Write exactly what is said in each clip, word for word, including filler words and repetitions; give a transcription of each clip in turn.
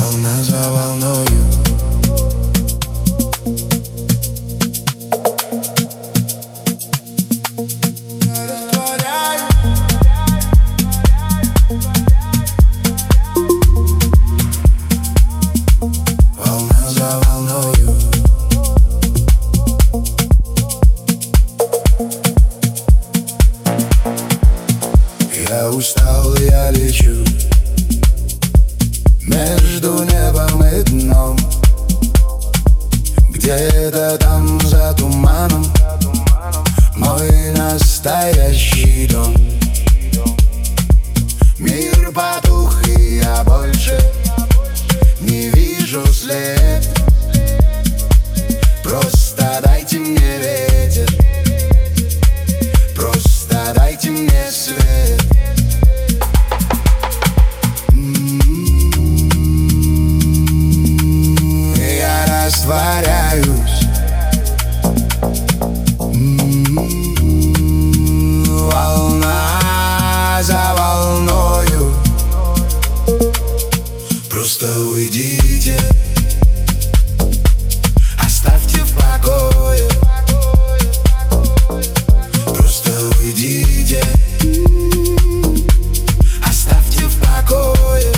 волна за волною. Волна за волною. Я устал, я лечу между небом и дном. Где-то там за туманом мой настоящий дом. Мир потух, и я больше не вижу след. Просто дайте мне ветер, просто дайте мне свет. Я растворяюсь, волна за волною. Просто уйдите, оставьте в покое. Просто уйдите, оставьте в покое.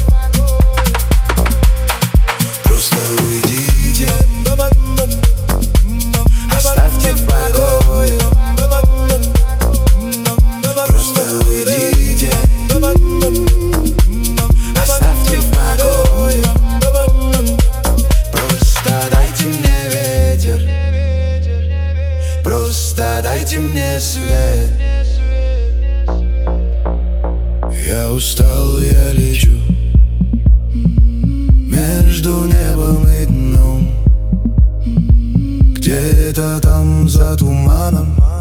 Просто уйдите, оставьте в покое. Просто уйдите, оставьте в покое. Просто дайте мне ветер, просто дайте мне свет. Я устал, я лечу между небом и дном. Где-то там за туманом